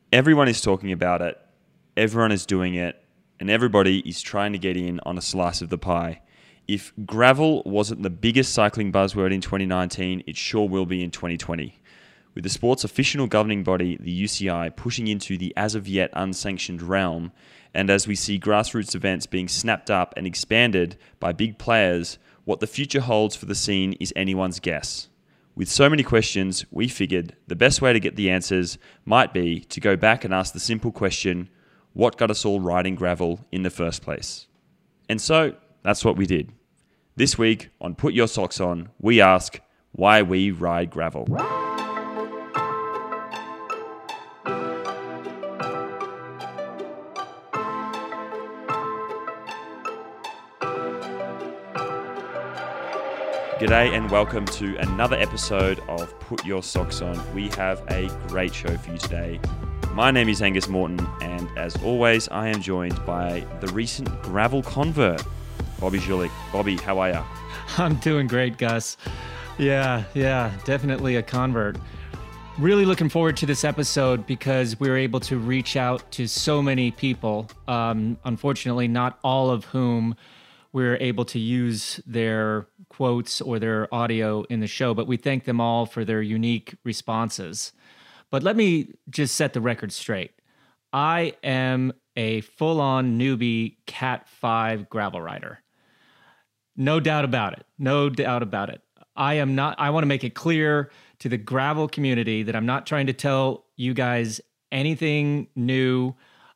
Everyone is talking about it, everyone is doing it, and everybody is trying to get in on a slice of the pie. If gravel wasn't the biggest cycling buzzword in 2019, it sure will be in 2020. With the sport's official governing body, the UCI, pushing into the as-of-yet unsanctioned realm, and as we see grassroots events being snapped up and expanded by big players, what the future holds for the scene is anyone's guess. With so many questions, we figured the best way to get the answers might be to go back and ask the simple question, what got us all riding gravel in the first place? And so, that's what we did. This week on Put Your Socks On, we ask why we ride gravel. G'day and welcome to another episode of Put Your Socks On. We have a great show for you today. My name is Angus Morton, and as always, I am joined by the recent gravel convert, Bobby Julich. Bobby, how are you? I'm doing great, Gus. Yeah, definitely a convert. Really looking forward to this episode because we were able to reach out to so many people, unfortunately not all of whom we're able to use their quotes or their audio in the show, but we thank them all for their unique responses. But let me just set the record straight. I am a full-on newbie Cat 5 gravel rider. No doubt about it. I want to make it clear to the gravel community that I'm not trying to tell you guys anything new.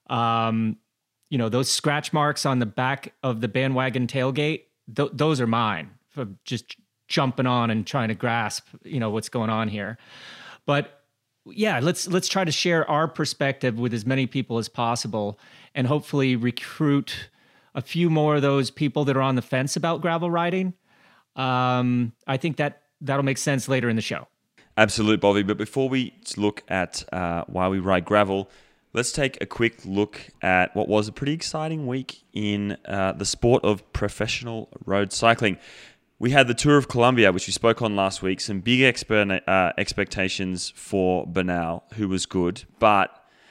Those scratch marks on the back of the bandwagon tailgate, those are mine for just jumping on and trying to grasp, what's going on here. But yeah, let's try to share our perspective with as many people as possible and hopefully recruit a few more of those people that are on the fence about gravel riding. I think that'll make sense later in the show. Absolutely, Bobby. But before we look at why we ride gravel, let's take a quick look at what was a pretty exciting week in the sport of professional road cycling. We had the Tour of Colombia, which we spoke on last week. Some big expectations for Bernal, who was good. But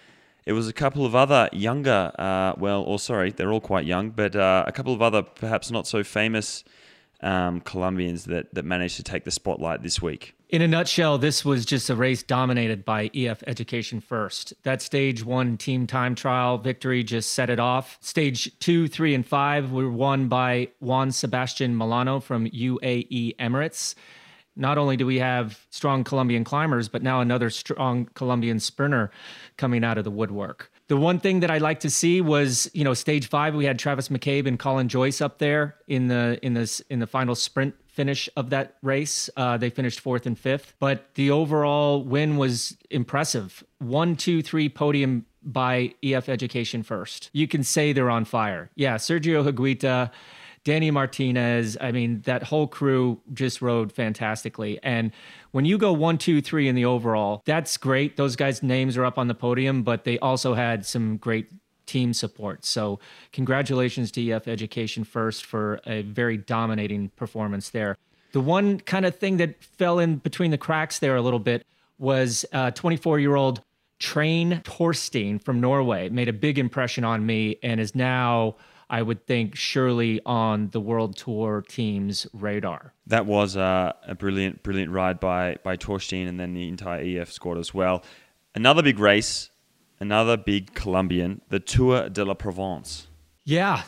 it was a couple of other younger, they're all quite young, but a couple of other perhaps not so famous Colombians that managed to take the spotlight this week. In a nutshell, this was just a race dominated by EF Education First. That stage 1 team time trial victory just set it off. Stage 2, 3, and 5 were won by Juan Sebastian Milano from UAE Emirates. Not only do we have strong Colombian climbers, but now another strong Colombian sprinter coming out of the woodwork. The one thing that I like to see was, stage 5, we had Travis McCabe and Colin Joyce up there in the final sprint finish of that race. They finished 4th and 5th, but the overall win was impressive. 1, 2, 3 podium by EF Education First. You can say they're on fire. Yeah, Sergio Higuita, Danny Martinez, that whole crew just rode fantastically. And when you go 1, 2, 3 in the overall, that's great. Those guys' names are up on the podium, but they also had some great team support. So congratulations to EF Education First for a very dominating performance there. The one kind of thing that fell in between the cracks there a little bit was 24-year-old Train Torstein from Norway. Made a big impression on me and is now, I would think, surely on the World Tour team's radar. That was a brilliant ride by Torstein and then the entire EF squad as well. Another big race, another big Colombian, the Tour de la Provence. Yeah,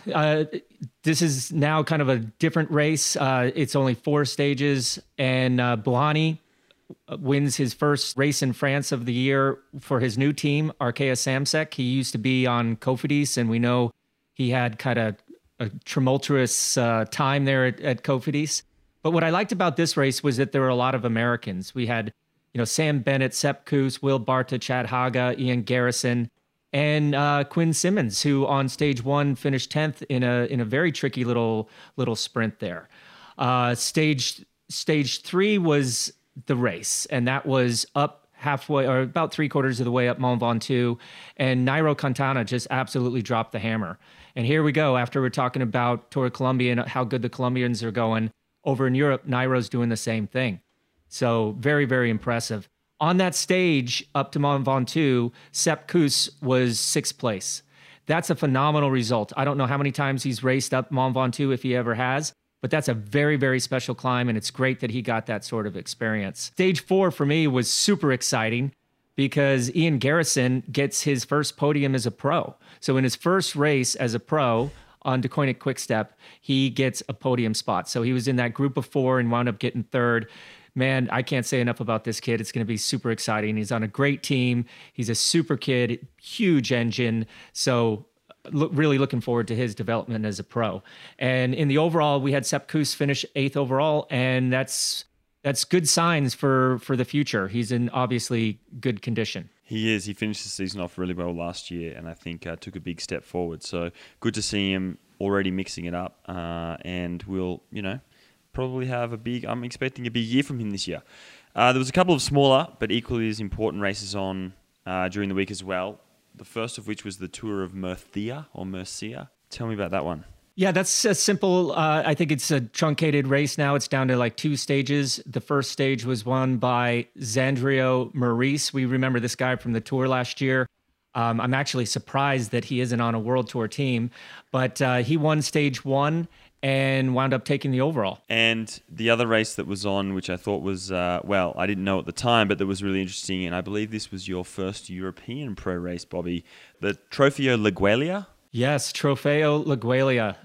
this is now kind of a different race. It's only 4 stages, and Blahny wins his first race in France of the year for his new team, Arkea Samsic. He used to be on Cofidis, and we know he had kind of a tumultuous time there at Cofidis. But what I liked about this race was that there were a lot of Americans. We had, Sam Bennett, Sepp Kuss, Will Barta, Chad Haga, Ian Garrison, and Quinn Simmons, who on stage 1 finished 10th in a very tricky little sprint there. Stage 3 was the race, and that was up halfway or about 3/4 of the way up Mont Ventoux, and Nairo Quintana just absolutely dropped the hammer. And here we go. After we're talking about Tour of Colombia and how good the Colombians are going, over in Europe, Nairo's doing the same thing. So very, very impressive. On that stage up to Mont Ventoux, Sepp Kuss was 6th place. That's a phenomenal result. I don't know how many times he's raced up Mont Ventoux, if he ever has, but that's a very, very special climb, and it's great that he got that sort of experience. Stage 4 for me was super exciting because Ian Garrison gets his first podium as a pro. So in his first race as a pro on Deceuninck Quick-Step, he gets a podium spot. So he was in that group of 4 and wound up getting 3rd. Man, I can't say enough about this kid. It's going to be super exciting. He's on a great team. He's a super kid, huge engine. So really looking forward to his development as a pro. And in the overall, we had Sepp Kuss finish 8th overall, and that's good signs for the future. He's in obviously good condition. He is. He finished the season off really well last year, and I think took a big step forward. So good to see him already mixing it up, and we'll, probably have I'm expecting a big year from him this year. There was a couple of smaller but equally as important races on during the week as well. The first of which was the Tour of Murcia. Tell me about that one. Yeah, that's a simple, I think it's a truncated race now. It's down to like 2 stages. The first stage was won by Xandrio Maurice. We remember this guy from the Tour last year. I'm actually surprised that he isn't on a World Tour team, but he won stage 1 and wound up taking the overall. And the other race that was on, which I thought was, I didn't know at the time, but that was really interesting, and I believe this was your first European pro race, Bobby, the Trofeo Laigueglia. Yes, Trofeo Laigueglia.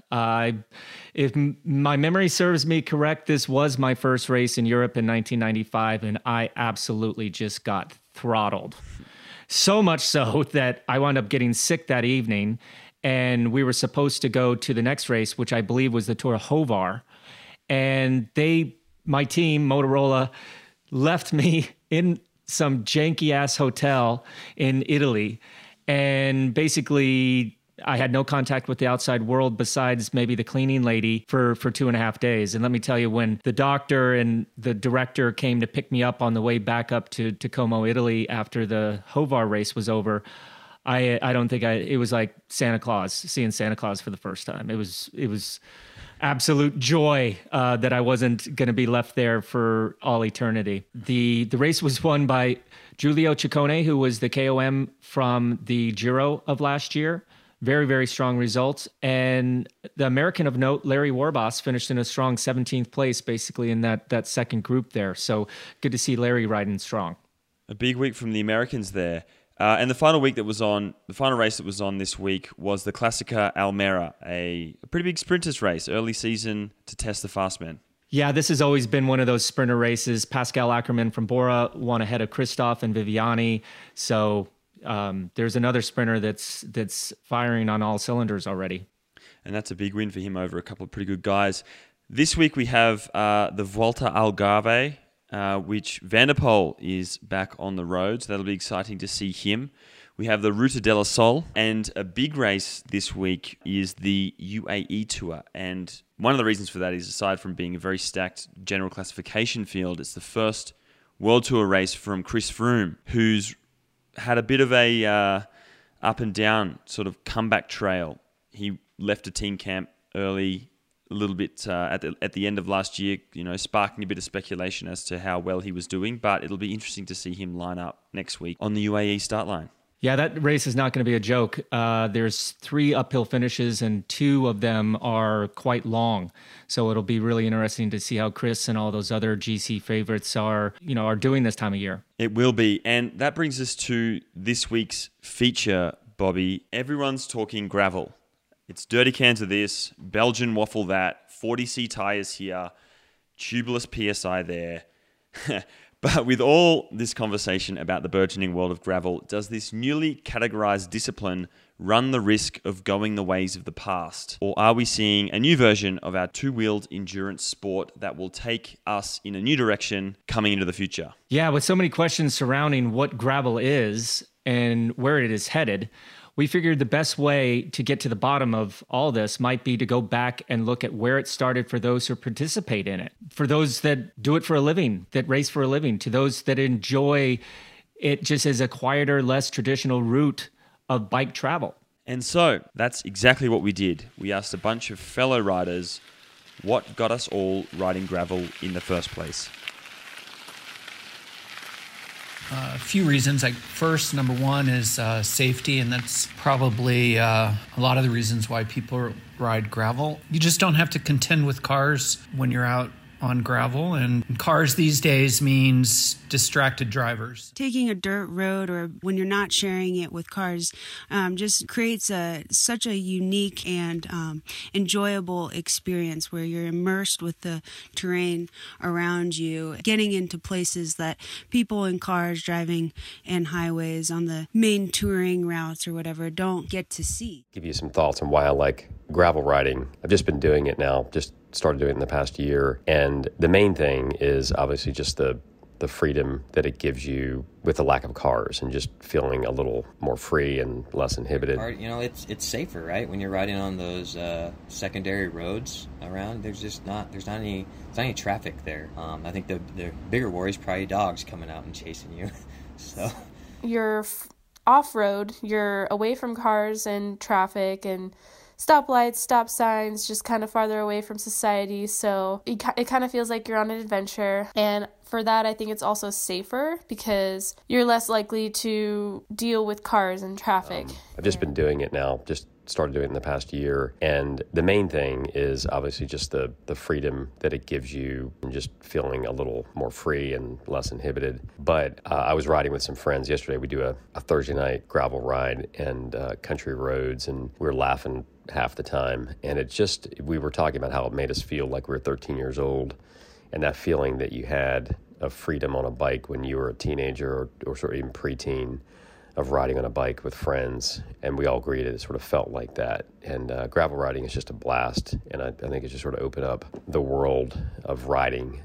If my memory serves me correct, this was my first race in Europe in 1995, and I absolutely just got throttled. So much so that I wound up getting sick that evening, and we were supposed to go to the next race, which I believe was the Tour of Hovar. And my team, Motorola, left me in some janky-ass hotel in Italy. And basically, I had no contact with the outside world besides maybe the cleaning lady for 2.5 days. And let me tell you, when the doctor and the director came to pick me up on the way back up to Como, Italy after the Hovar race was over, I don't think it was like seeing Santa Claus for the first time. It was absolute joy that I wasn't going to be left there for all eternity. The race was won by Giulio Ciccone, who was the KOM from the Giro of last year. Very, very strong results. And the American of note, Larry Warbasse, finished in a strong 17th place, basically in that second group there. So good to see Larry riding strong. A big week from the Americans there. And the final race that was on this week was the Classica Almera, a pretty big sprinters race, early season to test the fast men. Yeah, this has always been one of those sprinter races. Pascal Ackermann from Bora won ahead of Christophe and Viviani. So there's another sprinter that's firing on all cylinders already. And that's a big win for him over a couple of pretty good guys. This week we have the Volta Algarve, which Van der Poel is back on the road, so that'll be exciting to see him. We have the Ruta del Sol, and a big race this week is the UAE Tour. And one of the reasons for that is, aside from being a very stacked general classification field, it's the first World Tour race from Chris Froome, who's had a bit of a up and down sort of comeback trail. He left a team camp early, a little bit at the end of last year, sparking a bit of speculation as to how well he was doing. But it'll be interesting to see him line up next week on the UAE start line. Yeah, that race is not going to be a joke. There's 3 uphill finishes, and 2 of them are quite long. So it'll be really interesting to see how Chris and all those other GC favorites are doing this time of year. It will be. And that brings us to this week's feature, Bobby. Everyone's talking gravel. It's dirty cans of this, Belgian waffle that, 40C tires here, tubeless PSI there. But with all this conversation about the burgeoning world of gravel, does this newly categorized discipline run the risk of going the ways of the past? Or are we seeing a new version of our two-wheeled endurance sport that will take us in a new direction coming into the future? Yeah, with so many questions surrounding what gravel is and where it is headed, we figured the best way to get to the bottom of all this might be to go back and look at where it started for those who participate in it, for those that do it for a living, that race for a living, to those that enjoy it just as a quieter, less traditional route of bike travel. And so that's exactly what we did. We asked a bunch of fellow riders what got us all riding gravel in the first place. A few reasons. Like first, number one is safety, and that's probably a lot of the reasons why people ride gravel. You just don't have to contend with cars when you're out on gravel, and cars these days means distracted drivers. Taking a dirt road, or when you're not sharing it with cars, just creates such a unique and enjoyable experience where you're immersed with the terrain around you, getting into places that people in cars driving in highways on the main touring routes or whatever don't get to see. Give you some thoughts on why I like gravel riding. I've just been doing it now, just started doing it in the past year. And the main thing is obviously just the freedom that it gives you with the lack of cars and just feeling a little more free and less inhibited. You know, it's safer, right? When you're riding on those secondary roads around, there's not any traffic there. I think the bigger worry is probably dogs coming out and chasing you. So you're off-road, you're away from cars and traffic and stoplights, stop signs, just kind of farther away from society. So it kind of feels like you're on an adventure. And for that, I think it's also safer because you're less likely to deal with cars and traffic. I've just been doing it now, just started doing it in the past year. And the main thing is obviously just the freedom that it gives you and just feeling a little more free and less inhibited. But I was riding with some friends yesterday. We do a Thursday night gravel ride and country roads, and we were laughing half the time. And we were talking about how it made us feel like we were 13 years old, and that feeling that you had of freedom on a bike when you were a teenager or sort of even preteen, of riding on a bike with friends. And we all agreed it sort of felt like that. And gravel riding is just a blast. And I think it just sort of opened up the world of riding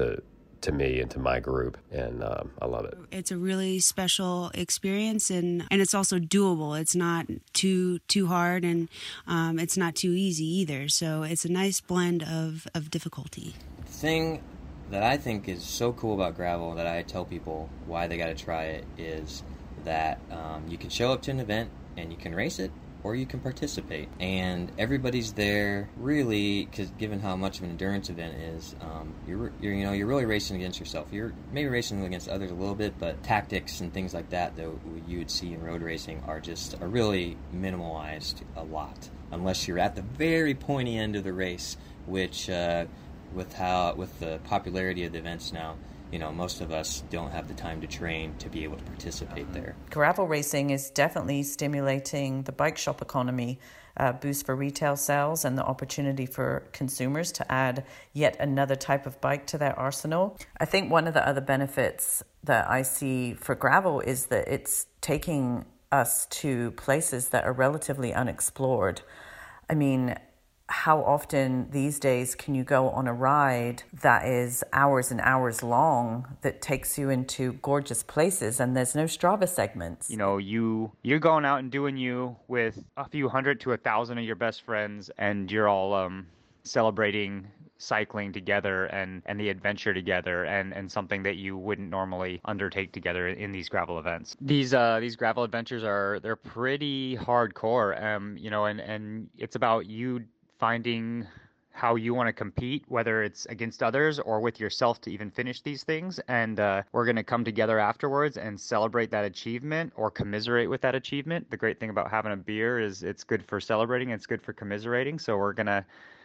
to me and to my group, and I love it. It's a really special experience, and it's also doable. It's not too hard, and it's not too easy either. So it's a nice blend of difficulty. The thing that I think is so cool about gravel that I tell people why they got to try it is that you can show up to an event and you can race it, or you can participate, and everybody's there really, because given how much of an endurance event is, you're really racing against yourself. You're maybe racing against others a little bit, but tactics and things like that you would see in road racing are really minimalized a lot, unless you're at the very pointy end of the race, which with the popularity of the events now, most of us don't have the time to train to be able to participate there. Gravel racing is definitely stimulating the bike shop economy, boost for retail sales, and the opportunity for consumers to add yet another type of bike to their arsenal. I think one of the other benefits that I see for gravel is that it's taking us to places that are relatively unexplored. I mean, how often these days can you go on a ride that is hours and hours long that takes you into gorgeous places and there's no Strava segments? You're going out and doing you with a few hundred to 1,000 of your best friends, and you're all celebrating cycling together and the adventure together and something that you wouldn't normally undertake together in these gravel events. These gravel adventures they're pretty hardcore, and it's about you finding how you want to compete, whether it's against others or with yourself to even finish these things. And we're going to come together afterwards and celebrate that achievement or commiserate with that achievement. The great thing about having a beer is it's good for celebrating, it's good for commiserating. So we're going to,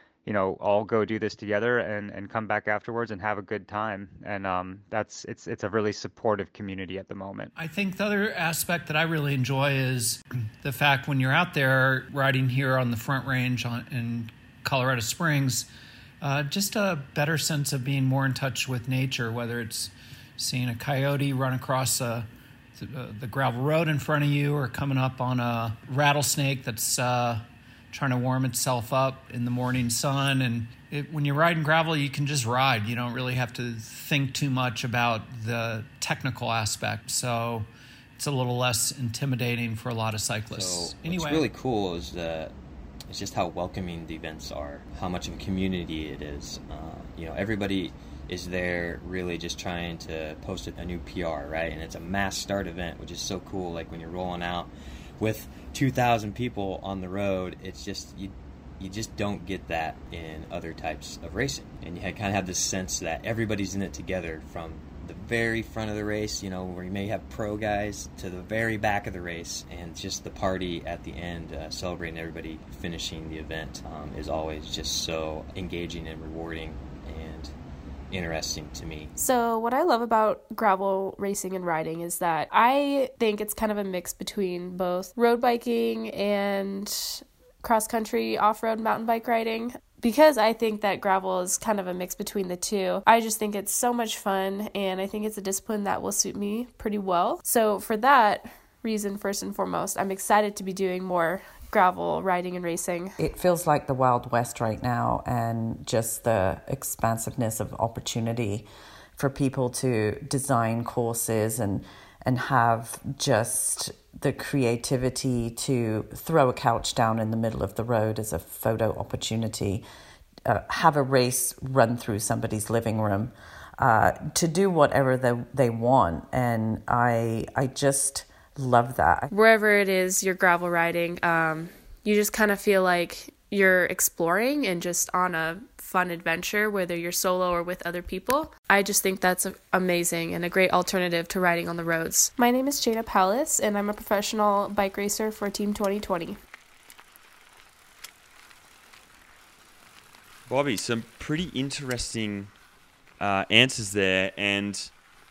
all go do this together and come back afterwards and have a good time. And it's a really supportive community at the moment. I think the other aspect that I really enjoy is the fact when you're out there riding here on the Front Range in Colorado Springs, just a better sense of being more in touch with nature, whether it's seeing a coyote run across the gravel road in front of you or coming up on a rattlesnake that's trying to warm itself up in the morning sun. And when you're riding gravel, you can just ride. You don't really have to think too much about the technical aspect. So it's a little less intimidating for a lot of cyclists. So what's really cool is just how welcoming the events are, how much of a community it is. Everybody is there really just trying to post a new PR, right? And it's a mass start event, which is so cool. Like when you're rolling out with 2,000 people on the road, it's just you just don't get that in other types of racing, and you kind of have this sense that everybody's in it together from the very front of the race, where you may have pro guys, to the very back of the race, and just the party at the end, celebrating everybody finishing the event, is always just so engaging and rewarding and interesting to me. So what I love about gravel racing and riding is that I think it's kind of a mix between both road biking and cross-country off-road mountain bike riding. Because I think that gravel is kind of a mix between the two, I just think it's so much fun, and I think it's a discipline that will suit me pretty well. So for that reason, first and foremost, I'm excited to be doing more gravel riding and racing. It feels like the Wild West right now, and just the expansiveness of opportunity for people to design courses and have just the creativity to throw a couch down in the middle of the road as a photo opportunity, have a race run through somebody's living room, to do whatever they want. And I just love that. Wherever it is you're gravel riding, you just kind of feel like you're exploring and just on a fun adventure, whether you're solo or with other people. I just think that's amazing and a great alternative to riding on the roads. My name is Jada Pallas, and I'm a professional bike racer for Team 2020. Bobby, some pretty interesting answers there, and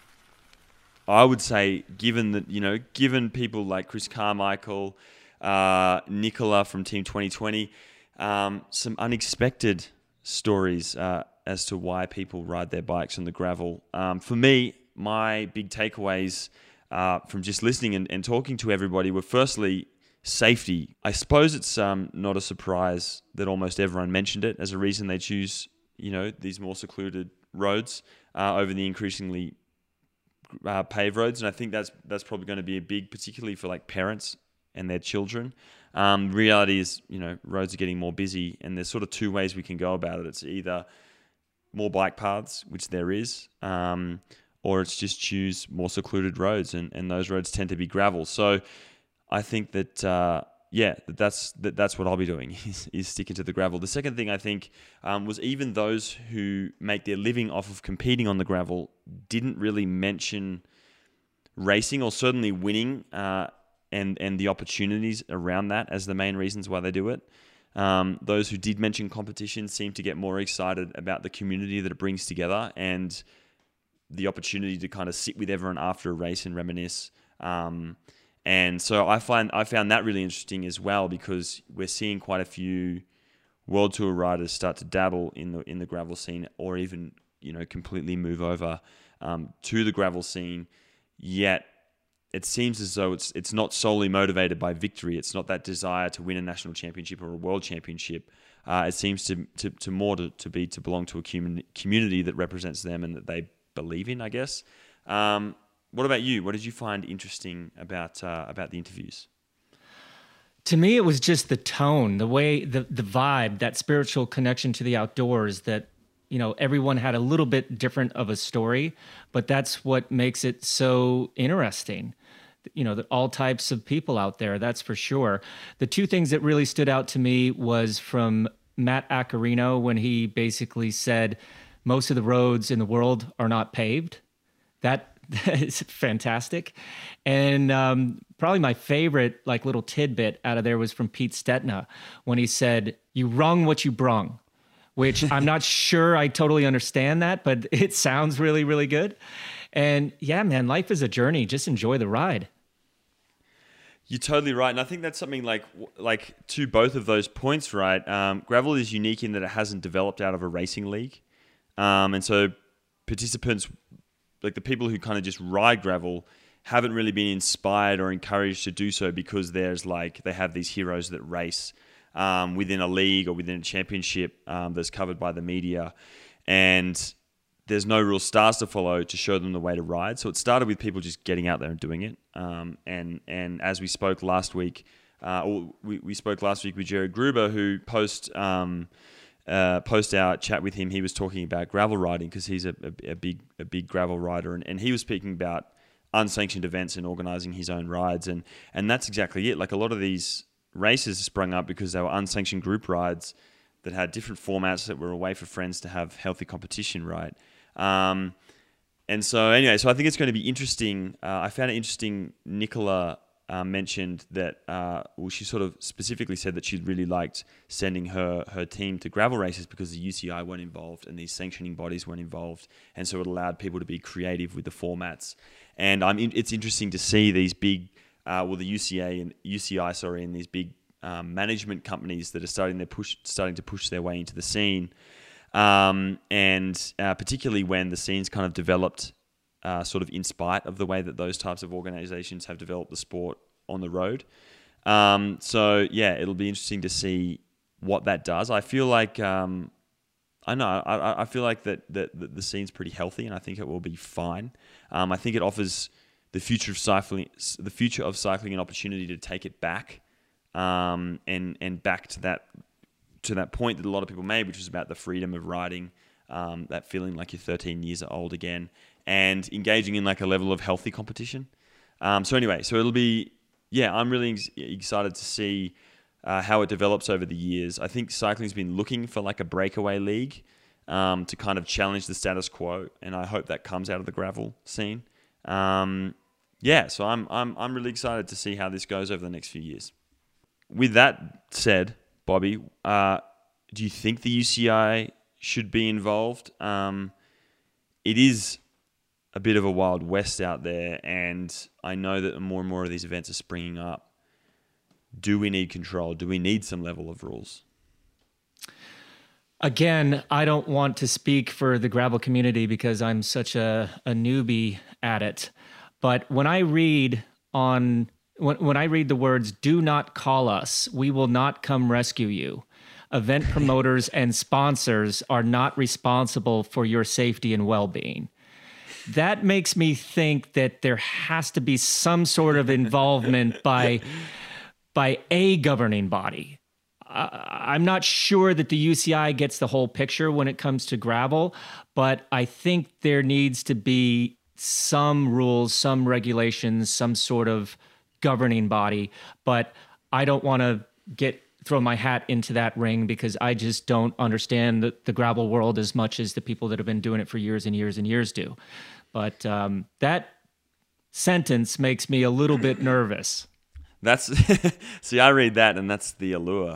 I would say, given people like Chris Carmichael, Nicola from Team 2020, some unexpected stories as to why people ride their bikes on the gravel. For me, my big takeaways from just listening and talking to everybody were, firstly, safety. I suppose it's not a surprise that almost everyone mentioned it as a reason they choose, these more secluded roads over the increasingly paved roads. And I think that's probably going to be a big, particularly for like parents and their children. Reality is, roads are getting more busy, and there's sort of two ways we can go about it. It's either more bike paths, which there is, or it's just choose more secluded roads, and those roads tend to be gravel. So I think that, that's what I'll be doing is sticking to the gravel. The second thing I think was even those who make their living off of competing on the gravel didn't really mention racing, or certainly winning, and the opportunities around that as the main reasons why they do it. Those who did mention competition seem to get more excited about the community that it brings together and the opportunity to kind of sit with everyone after a race and reminisce. And so I found that really interesting as well, because we're seeing quite a few World Tour riders start to dabble in the gravel scene, or even completely move over to the gravel scene. Yet it seems as though it's not solely motivated by victory. It's not that desire to win a national championship or a world championship. It seems to more to belong to a community that represents them and that they believe in, I guess. What about you? What did you find interesting about the interviews? To me, it was just the tone, the way, the vibe, that spiritual connection to the outdoors that, everyone had a little bit different of a story, but that's what makes it so interesting. All types of people out there, that's for sure. The two things that really stood out to me was from Matt Accarino, when he basically said most of the roads in the world are not paved. That is fantastic. And probably my favorite little tidbit out of there was from Pete Stetina, when he said, "You rung what you brung," which I'm not sure I totally understand that, but it sounds really, really good. And yeah, man, life is a journey. Just enjoy the ride. You're totally right. And I think that's something like to both of those points, right? Gravel is unique in that it hasn't developed out of a racing league. And so participants, like the people who kind of just ride gravel, haven't really been inspired or encouraged to do so because they have these heroes that race within a league or within a championship that's covered by the media. And there's no real stars to follow to show them the way to ride. So it started with people just getting out there and doing it. And as we spoke last week, we spoke last week with Jared Gruber, who post our chat with him, he was talking about gravel riding because he's a big gravel rider, and he was speaking about unsanctioned events and organizing his own rides, and that's exactly it. Like, a lot of these races sprung up because they were unsanctioned group rides that had different formats that were a way for friends to have healthy competition, right? And And so anyway, so I think it's going to be interesting. I found it interesting. Nicola mentioned that, she sort of specifically said that she really liked sending her team to gravel races because the UCI weren't involved and these sanctioning bodies weren't involved. And so it allowed people to be creative with the formats. And it's interesting to see these big, the UCI, and these big management companies that are starting to push their way into the scene. And particularly when the scene's kind of developed sort of in spite of the way that those types of organizations have developed the sport on the road. So yeah, it'll be interesting to see what that does. I feel like, I feel like that the scene's pretty healthy, and I think it will be fine. I think it offers the future of cycling an opportunity to take it back, and back to that point that a lot of people made, which was about the freedom of riding, that feeling like you're 13 years old again, and engaging in like a level of healthy competition. So anyway, so it'll be, I'm really excited to see how it develops over the years. I think cycling's been looking for like a breakaway league to kind of challenge the status quo, and I hope that comes out of the gravel scene. So I'm really excited to see how this goes over the next few years. With that said, Bobby, do you think the UCI should be involved? It is a bit of a wild west out there, and I know that more and more of these events are springing up. Do we need control? Do we need some level of rules? Again, I don't want to speak for the gravel community because I'm such a newbie at it. But when I read the words, "Do not call us, we will not come rescue you," event promoters and sponsors are not responsible for your safety and well-being. That makes me think that there has to be some sort of involvement by a governing body. I'm not sure that the UCI gets the whole picture when it comes to gravel, but I think there needs to be some rules, some regulations, some sort of governing body. But I don't want to throw my hat into that ring because I just don't understand the gravel world as much as the people that have been doing it for years and years and years do. But that sentence makes me a little bit nervous. See, I read that and that's the allure.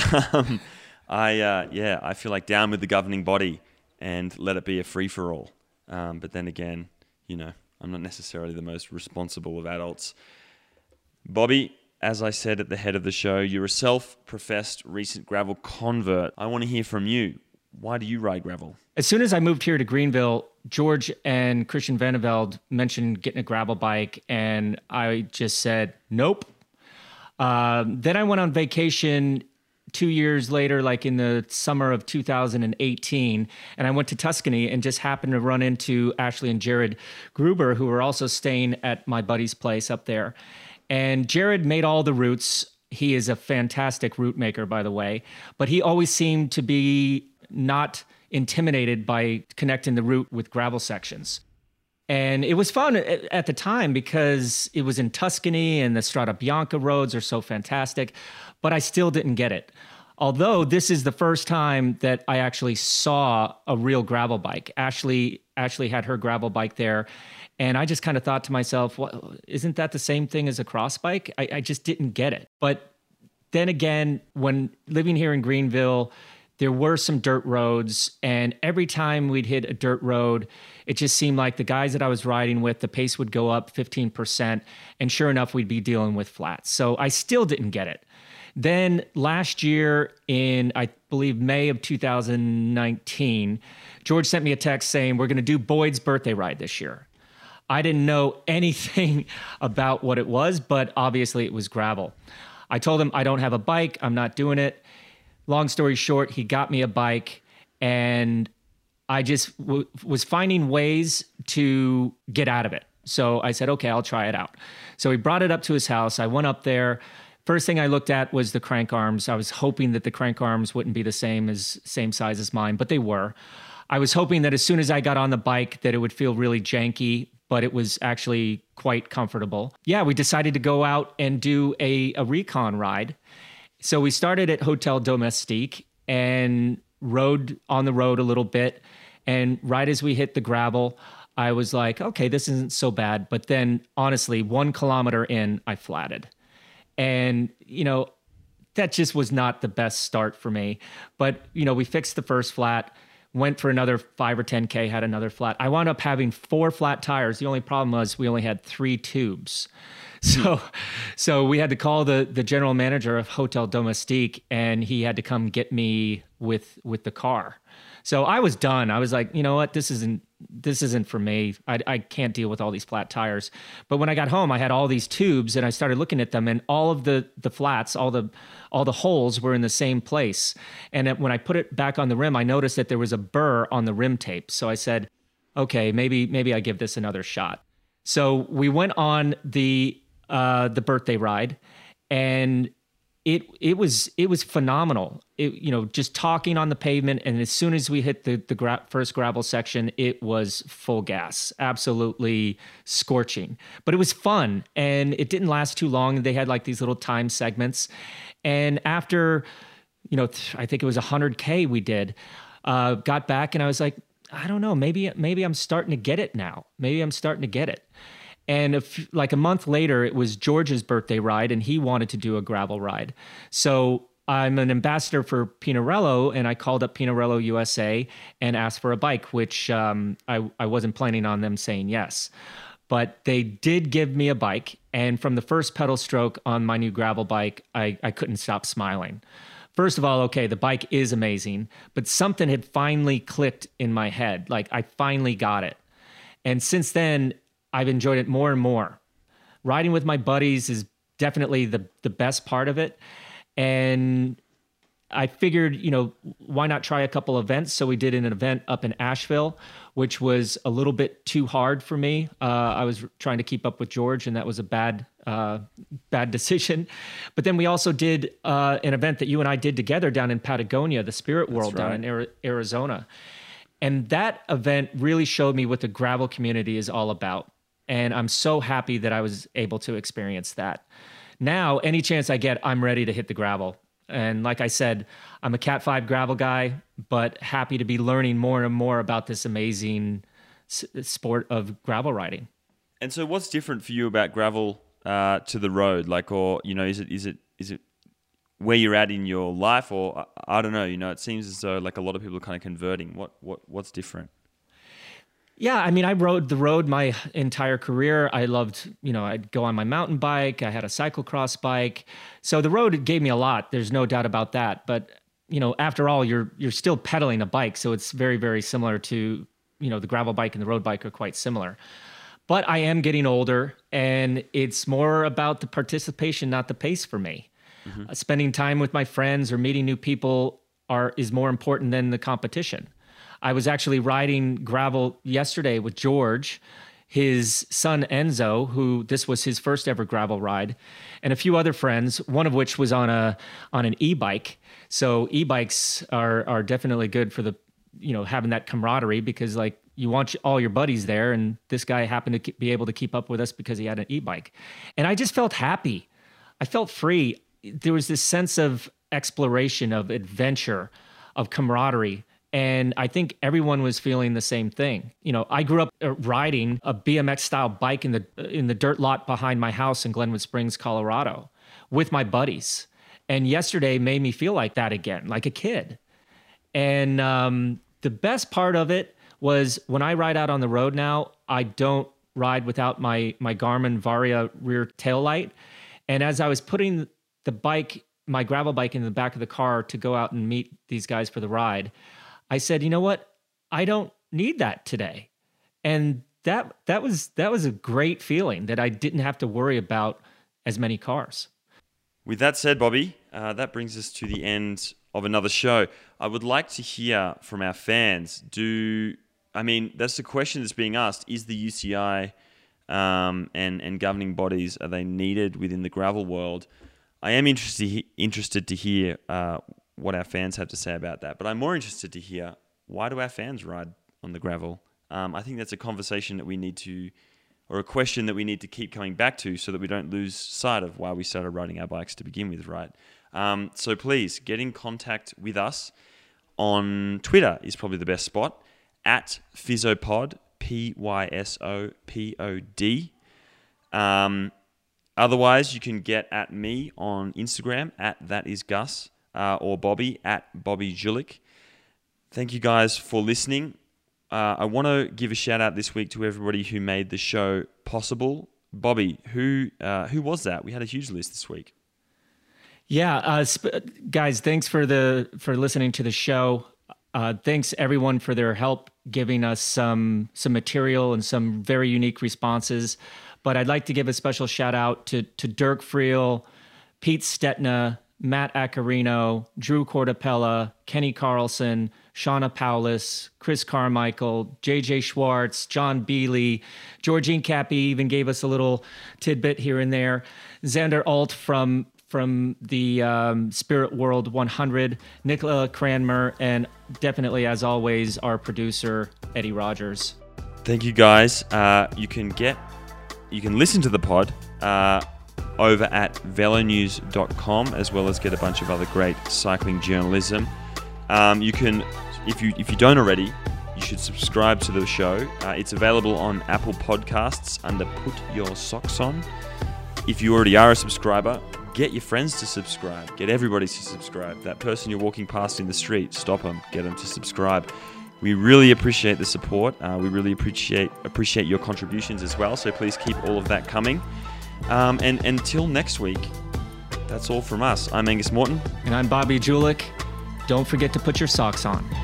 I feel like down with the governing body and let it be a free for all. But then again, I'm not necessarily the most responsible of adults. Bobby, as I said at the head of the show, you're a self-professed recent gravel convert. I want to hear from you. Why do you ride gravel? As soon as I moved here to Greenville, George and Christian Vaneveld mentioned getting a gravel bike, and I just said, nope. Then I went on vacation 2 years later, like in the summer of 2018, and I went to Tuscany and just happened to run into Ashley and Jared Gruber, who were also staying at my buddy's place up there. And Jared made all the routes. He is a fantastic route maker, by the way, but he always seemed to be not intimidated by connecting the route with gravel sections. And it was fun at the time because it was in Tuscany and the Strada Bianca roads are so fantastic, but I still didn't get it. Although this is the first time that I actually saw a real gravel bike. Ashley had her gravel bike there, and I just kind of thought to myself, well, isn't that the same thing as a cross bike? I just didn't get it. But then again, when living here in Greenville, there were some dirt roads, and every time we'd hit a dirt road, it just seemed like the guys that I was riding with, the pace would go up 15%, and sure enough, we'd be dealing with flats. So I still didn't get it. Then last year in, I believe, May of 2019, George sent me a text saying, we're going to do Boyd's birthday ride this year. I didn't know anything about what it was, but obviously it was gravel. I told him I don't have a bike. I'm not doing it. Long story short, he got me a bike, and I just was finding ways to get out of it. So I said, okay, I'll try it out. So he brought it up to his house. I went up there. First thing I looked at was the crank arms. I was hoping that the crank arms wouldn't be the same size as mine, but they were. I was hoping that as soon as I got on the bike that it would feel really janky, but it was actually quite comfortable. Yeah, we decided to go out and do a recon ride. So we started at Hotel Domestique and rode on the road a little bit. And right as we hit the gravel, I was like, okay, this isn't so bad. But then honestly, 1 kilometer in, I flatted. And, that just was not the best start for me. But, we fixed the first flat, went for another 5 or 10K, had another flat. I wound up having 4 flat tires. The only problem was we only had 3 tubes. So we had to call the general manager of Hotel Domestique, and he had to come get me with the car. So I was done. I was like, you know what? This isn't for me. I can't deal with all these flat tires. But when I got home, I had all these tubes, and I started looking at them, and all of the flats, all the holes were in the same place. And when I put it back on the rim, I noticed that there was a burr on the rim tape. So I said, okay, maybe I give this another shot. So we went on the birthday ride, and it was phenomenal. Just talking on the pavement, and as soon as we hit the first gravel section, it was full gas, absolutely scorching. But it was fun, and it didn't last too long. They had like these little time segments, and after, I think it was 100K we did, got back, and I was like, I don't know, maybe I'm starting to get it now. Maybe I'm starting to get it. And like a month later, it was George's birthday ride, and he wanted to do a gravel ride. So I'm an ambassador for Pinarello, and I called up Pinarello USA and asked for a bike, which I wasn't planning on them saying yes. But they did give me a bike, and from the first pedal stroke on my new gravel bike, I couldn't stop smiling. First of all, okay, the bike is amazing, but something had finally clicked in my head. Like, I finally got it. And since then, I've enjoyed it more and more. Riding with my buddies is definitely the best part of it. And I figured, why not try a couple events? So we did an event up in Asheville, which was a little bit too hard for me. I was trying to keep up with George, and that was a bad decision. But then we also did an event that you and I did together down in Patagonia, the Spirit World down in Arizona. And that event really showed me what the gravel community is all about. And I'm so happy that I was able to experience that. Now, any chance I get, I'm ready to hit the gravel. And like I said, I'm a Cat 5 gravel guy, but happy to be learning more and more about this amazing sport of gravel riding. And so what's different for you about gravel to the road? Like, or, is it where you're at in your life? Or I don't know, it seems as though like a lot of people are kind of converting. What's different? Yeah, I mean, I rode the road my entire career. I loved, I'd go on my mountain bike. I had a cyclocross bike. So the road gave me a lot. There's no doubt about that. But, after all, you're still pedaling a bike. So it's very, very similar to, the gravel bike and the road bike are quite similar. But I am getting older, and it's more about the participation, not the pace for me. Mm-hmm. Spending time with my friends or meeting new people is more important than the competition. I was actually riding gravel yesterday with George, his son Enzo, who this was his first ever gravel ride, and a few other friends, one of which was on an e-bike. So e-bikes are definitely good for the, having that camaraderie, because like you want all your buddies there, and this guy happened to be able to keep up with us because he had an e-bike. And I just felt happy. I felt free. There was this sense of exploration, of adventure, of camaraderie. And I think everyone was feeling the same thing. I grew up riding a BMX style bike in the dirt lot behind my house in Glenwood Springs, Colorado, with my buddies. And yesterday made me feel like that again, like a kid. And the best part of it was when I ride out on the road now, I don't ride without my Garmin Varia rear tail light. And as I was putting my gravel bike in the back of the car to go out and meet these guys for the ride, I said, you know what? I don't need that today. And that was a great feeling that I didn't have to worry about as many cars. With that said, Bobby, that brings us to the end of another show. I would like to hear from our fans. That's the question that's being asked. Is the UCI and governing bodies, are they needed within the gravel world? I am interested to hear what our fans have to say about that. But I'm more interested to hear, why do our fans ride on the gravel? I think that's a conversation that we need to, or a question that we need to keep coming back to, so that we don't lose sight of why we started riding our bikes to begin with, right? So please get in contact with us on Twitter is probably the best spot, @PhysioPod, PYSOPOD. Otherwise, you can get at me on Instagram at thatisgus or Bobby at Bobby Julich. Thank you guys for listening. I want to give a shout out this week to everybody who made the show possible. Bobby, who was that? We had a huge list this week. Yeah, guys, thanks for listening to the show. Thanks everyone for their help giving us some material and some very unique responses. But I'd like to give a special shout out to Dirk Friel, Pete Stetna, Matt Accarino, Drew Cortapella, Kenny Carlson, Shauna Paulus, Chris Carmichael, JJ Schwartz, John Bealey, Georgine Cappy even gave us a little tidbit here and there. Xander Alt from the Spirit World 100, Nicola Cranmer, and definitely, as always, our producer, Eddie Rogers. Thank you, guys. You can listen to the pod over at velonews.com, as well as get a bunch of other great cycling journalism. You can, if you don't already, you should subscribe to the show. It's available on Apple Podcasts under Put Your Socks On. If you already are a subscriber, get your friends to subscribe. Get everybody to subscribe. That person you're walking past in the street, stop them. Get them to subscribe. We really appreciate the support. We really appreciate your contributions as well. So please keep all of that coming. And until next week, that's all from us. I'm Angus Morton. And I'm Bobby Julich. Don't forget to put your socks on.